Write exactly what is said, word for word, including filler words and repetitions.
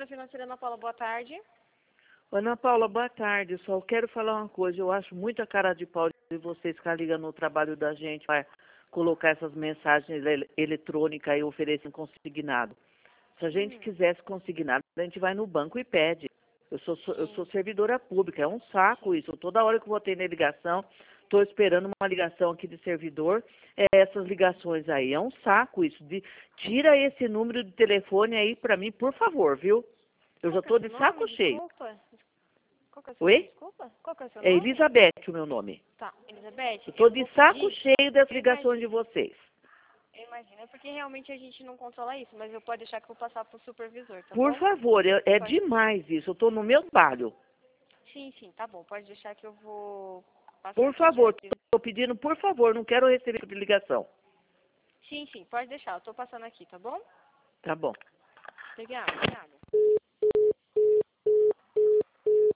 Corretora Financeira Ana Paula, boa tarde. Ana Paula, boa tarde. Só quero falar uma coisa. Eu acho muita cara de pau de vocês ficar ligando no trabalho da gente para colocar essas mensagens ele eletrônicas e oferecendo consignado. Se a gente Hum. quisesse consignado, a gente vai no banco e pede. Eu sou, sou- eu Sim. sou servidora pública. É um saco isso. Toda hora que eu vou ter na ligação, estou esperando uma ligação aqui de servidor. É essas ligações aí. É um saco isso. De, tira esse número de telefone aí para mim, por favor, viu? Eu já Qual que é estou seu de nome? saco cheio. Desculpa. Qual que é seu nome? Oi? Desculpa. Qual que é seu É nome? Elizabeth o meu nome. Tá, Elizabeth, Eu estou eu de vou saco pedir... cheio das Eu ligações de imagino, vocês. eu imagino. É porque realmente a gente não controla isso, mas eu pode deixar que eu vou passar pro supervisor, tá Por bom? favor, é, é Pode. demais isso. Eu estou no meu trabalho. Sim, sim, tá bom. Pode deixar que eu vou passar Por aqui de favor, aviso. estou pedindo, por favor, não quero receber tipo de ligação. Sim, sim, pode deixar. Eu tô passando aqui, tá bom? Tá bom. Obrigada. Obrigada.